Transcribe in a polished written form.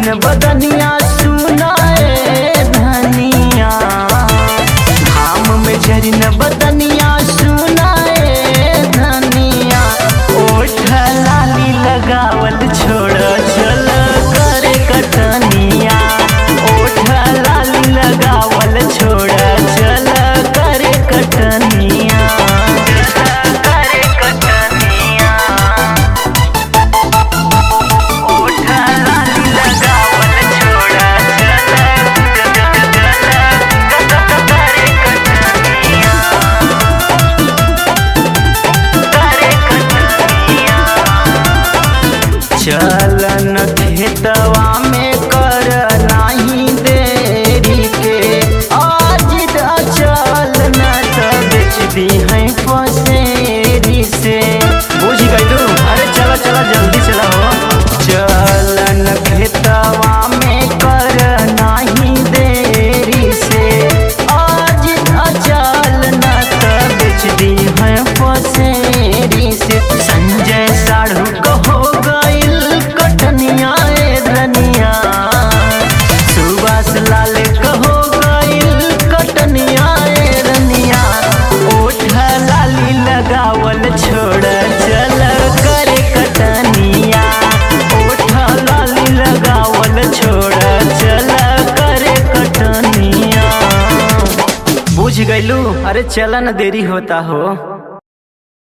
बदनिया सुनाए धनिया, घाम में झरी न बदनिया सुनाए धनिया। ओठ लाली लगावल छोड़ चल करे कटनिया, ओठ लाली लगावल छोड़ चल करे कटनिया, करे कटनिया। ओठ लाली लगावल छोड़ करे कटनिया, करे कटनिया। चलन खेतवा में कर नाही देरी के, आज अचल न त बेच दी है पसेरी से। बुझ गइलू? अरे चला चला जल्दी चला हो। चलन खेतवा में कर नाही देरी से, आज अचल न त बेच दी है पसेरी से। संजय साढ़ू कहो गइल कटनिया ए धनिया, सुभाष लाल कहो गइल कटनिया ए रनिया। ओठ लाली लगावल छोड़ चल करे कटनिया, ओठ लाली लगावल छोड़ चल करे कटनिया। बुझ गइलू? अरे चलन देरी होता हो।